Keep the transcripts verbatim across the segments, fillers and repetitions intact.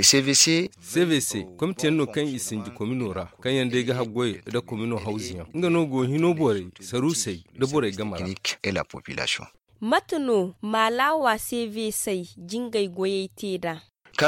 C V C C V C komite no kan isinji kominora kan yande ga haggoy da komino hausiya nga no go hino bore sarusai da bore gamara et la population. Matuno malawa C V C jingai goye teda.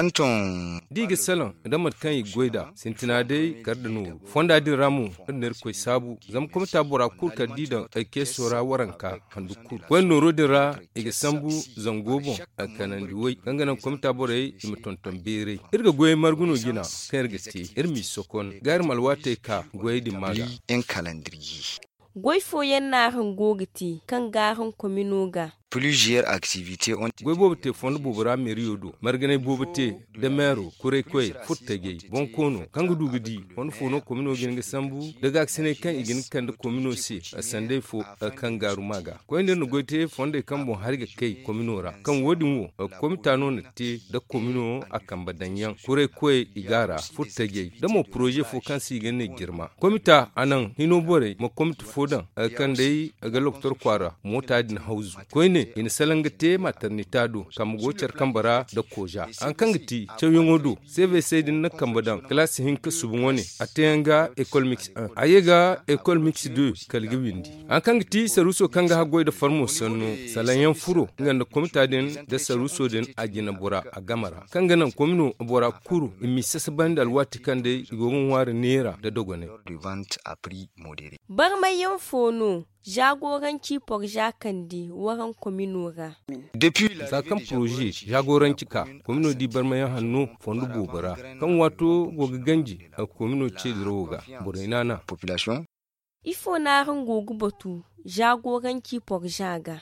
Kanton diga salon da mat kan goida sintina dai kardano fonda din ramu ner koy sabu zam komita bora kur ka didan ake sora waranka handukur wen noro dira iga sambu zangobo akanan diwai kangana komita bora yi mutonton bere irga goye marguno gina kan irga te irmi sokon gar malwate ka goye di maga en calendrier. Goifo yana hangogiti kan gahan kominoga. Plusieurs activités ont goy bobte fond bobura meriodo margane bobte de mero kure koy futtege bon kono kangu dugudi fond fono komino genge sambu daga aksene kan igin kan de komino si asande fo kan garu maga ko ende no goyte fonde kan bon harga kai kominora kan wodi wo komita no te da komino akan badanyan kure koy igara futtege da mo projet fo kan si gene girma komita anan hino bore mo komita fodan kan dai ga loktor kwara mota din hauzu ko in salangate maternitado kam gocer kambara da koja an kangati cewyongodo C V C din na kambadan classe hinka subungone atenga école mix un ayega école mix deux kalgibindi an kangati saruso kanga hagoy da farmo sanno salayan furo nganda komita din da saruso din ajina bora a gamara kanga nan komino bora kuru imi sasabandal wati kande igogon war nera da dogone de vente à prix modéré. Barmayan fono jagoranci Porja Kandi waran kominora. Depuis zakan projet jagoranci ka komino di barmayan hannu fondu bobara kan wato goga ganji a komino ce roga borainana population ifo na rangogu batu jagoranci Porjaga.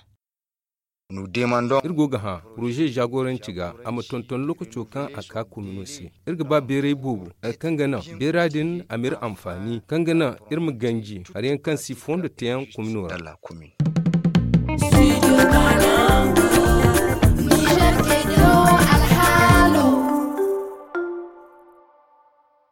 nous demandons irgo ga ha projet jagoranci ga ama tonton lokaco kan aka komino se irga ba bere bobu kan gana beradin amir amfani kan gana irma ganji har yan kan si fondo te yan komino dans la commune. Studio Ghana.